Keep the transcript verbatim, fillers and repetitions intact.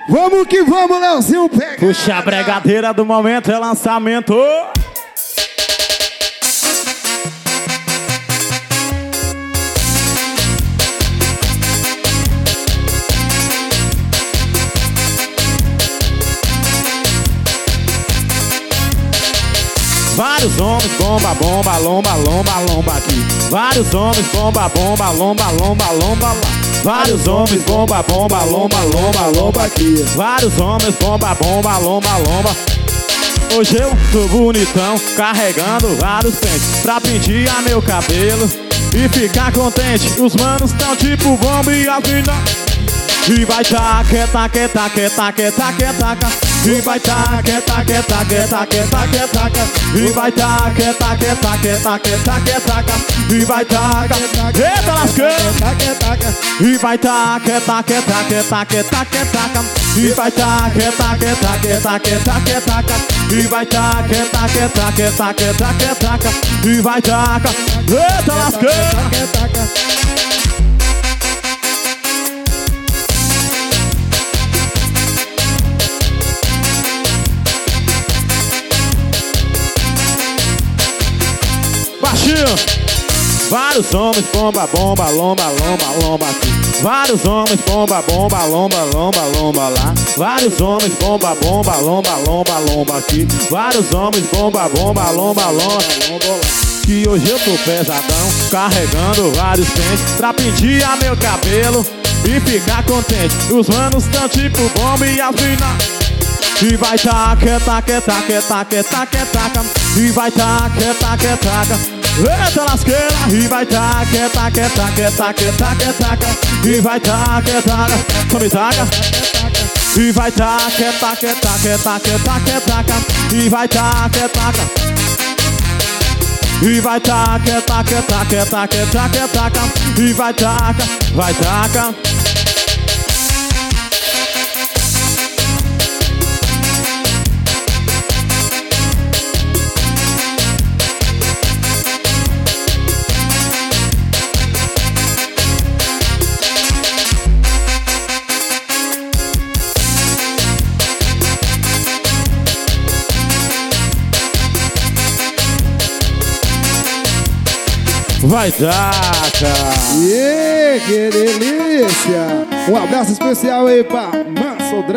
Vamos que vamos, Leozinho, pega. Puxa a bregadeira do momento, é lançamento. Vários homens, bomba, bomba, lomba, lomba, lomba aqui. Vários homens, bomba, bomba, lomba, lomba, lomba lá. Vários homens, bomba, bomba, lomba, lomba, lomba aqui. Vários homens, bomba, bomba, lomba, lomba. Hoje eu tô bonitão, carregando vários pentes pra pentear meu cabelo e ficar contente. Os manos tão tipo bomba e as minas. E vai taca, taca, taca, taca, taca, taca. E vai taca, taca, taca, taca, taca, taca. E vai taca, taca, taca, taca, taca, taca. E vai taca, eita lascando. E vai taca, taca, taca, taca, taca, taca. E vai taca, taca, taca, taca, taca, taca. E vai taca, taca, taca, taca, taca, taca. E vai taca, eita lascando. Vários homens, bomba, bomba, lomba, lomba, lomba aqui. Vários homens, bomba, bomba, lomba, lomba, lomba lá. Vários homens, bomba, bomba, lomba, lomba, lomba aqui. Vários homens, bomba, bomba, lomba, lomba, lomba lá. Que hoje eu tô pesadão, carregando vários pentes pra pentear meu cabelo e ficar contente. Os manos tão tipo bomba e as minas. E vai taca, taca, taca, taca, taca, taca. E vai taca, taca, taca. Eita lasqueira. E vai taca, taca, taca, taca, taca, taca. E vai taca, taca, só me taca. E vai taca, taca, taca, taca, taca, taca. E vai taca, taca. E vai taca, taca, taca, taca, taca, taca. E vai taca, vai taca. Vai taca! Yeah, que delícia! Um abraço especial aí pra Manso